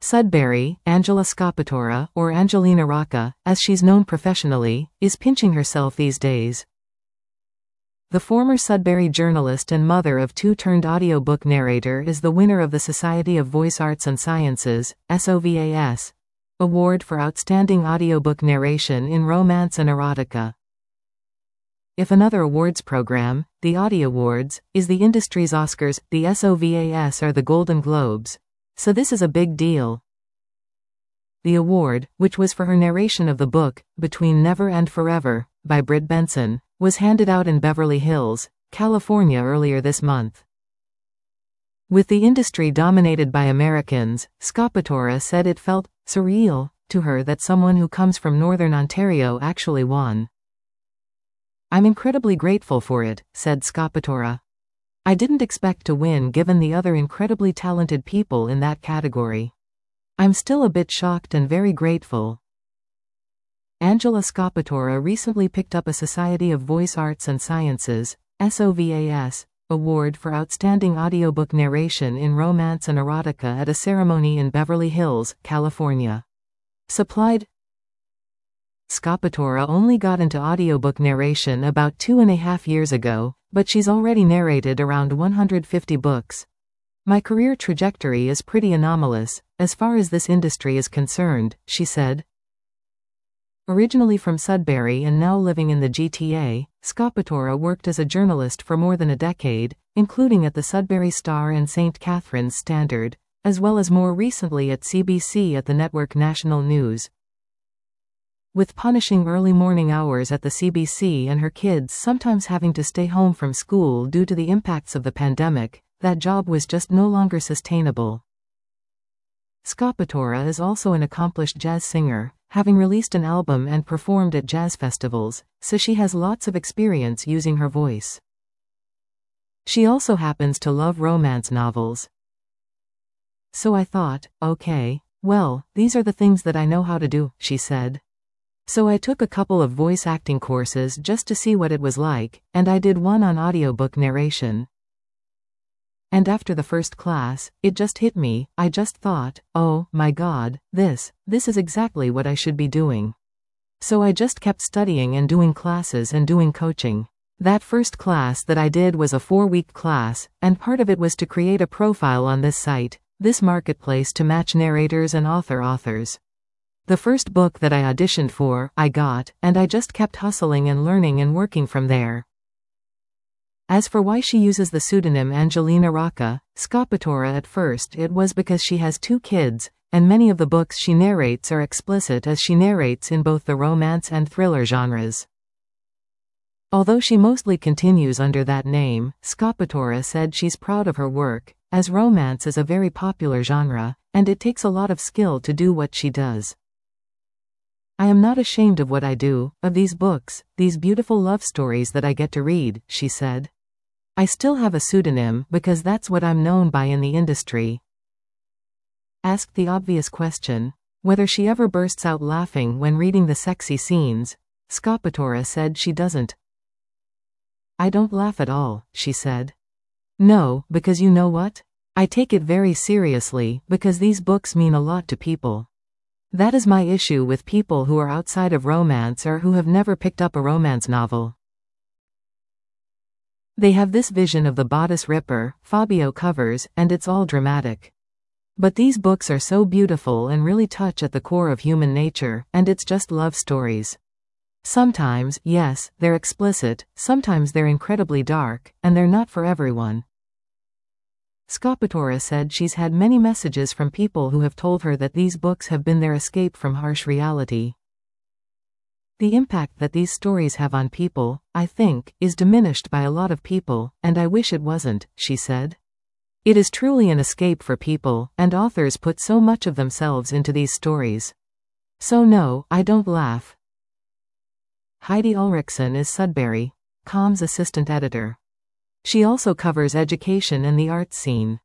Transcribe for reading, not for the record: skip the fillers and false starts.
Sudbury, Angela Scopatora, or Angelina Rocca, as she's known professionally, is pinching herself these days. The former Sudbury journalist and mother of two turned audiobook narrator is the winner of the Society of Voice Arts and Sciences, SOVAS, Award for Outstanding Audiobook Narration in Romance and Erotica. If another awards program, the Audie Awards, is the industry's Oscars, the SOVAS are the Golden Globes. So this is a big deal. The award, which was for her narration of the book, Between Never and Forever, by Britt Benson, was handed out in Beverly Hills, California earlier this month. With the industry dominated by Americans, Scopatora said it felt surreal to her that someone who comes from Northern Ontario actually won. "I'm incredibly grateful for it," said Scopatora. "I didn't expect to win given the other incredibly talented people in that category. I'm still a bit shocked and very grateful." Angela Scopatora recently picked up a Society of Voice Arts and Sciences, SOVAS, Award for Outstanding Audiobook Narration in Romance and Erotica at a ceremony in Beverly Hills, California. Supplied. Scopatora only got into audiobook narration about 2.5 years ago, but she's already narrated around 150 books. "My career trajectory is pretty anomalous, as far as this industry is concerned," she said. Originally from Sudbury and now living in the GTA, Scopatora worked as a journalist for more than a decade, including at the Sudbury Star and St. Catharines Standard, as well as more recently at CBC at the network National News. With punishing early morning hours at the CBC and her kids sometimes having to stay home from school due to the impacts of the pandemic, that job was just no longer sustainable. Scopatora is also an accomplished jazz singer, having released an album and performed at jazz festivals, so she has lots of experience using her voice. She also happens to love romance novels. "So I thought, okay, well, these are the things that I know how to do," she said. "So I took a couple of voice acting courses just to see what it was like, and I did one on audiobook narration. And after the first class, it just hit me. I just thought, oh, my God, this is exactly what I should be doing. So I just kept studying and doing classes and doing coaching. That first class that I did was a 4-week class, and part of it was to create a profile on this site, this marketplace to match narrators and authors. The first book that I auditioned for, I got, and I just kept hustling and learning and working from there." As for why she uses the pseudonym Angelina Rocca, Scopatora at first it was because she has 2 kids, and many of the books she narrates are explicit as she narrates in both the romance and thriller genres. Although she mostly continues under that name, Scopatora said she's proud of her work, as romance is a very popular genre, and it takes a lot of skill to do what she does. "I am not ashamed of what I do, of these books, these beautiful love stories that I get to read," she said. "I still have a pseudonym because that's what I'm known by in the industry." Asked the obvious question, whether she ever bursts out laughing when reading the sexy scenes, Scopatora said she doesn't. "I don't laugh at all," she said. "No, because you know what? I take it very seriously because these books mean a lot to people. That is my issue with people who are outside of romance or who have never picked up a romance novel. They have this vision of the bodice ripper, Fabio covers, and it's all dramatic. But these books are so beautiful and really touch at the core of human nature, and it's just love stories. Sometimes, yes, they're explicit, sometimes they're incredibly dark, and they're not for everyone." Scopatora said she's had many messages from people who have told her that these books have been their escape from harsh reality. "The impact that these stories have on people, I think, is diminished by a lot of people, and I wish it wasn't," she said. "It is truly an escape for people, and authors put so much of themselves into these stories. So no, I don't laugh." Heidi Ulrichsen is Sudbury.com's assistant editor. She also covers education and the arts scene.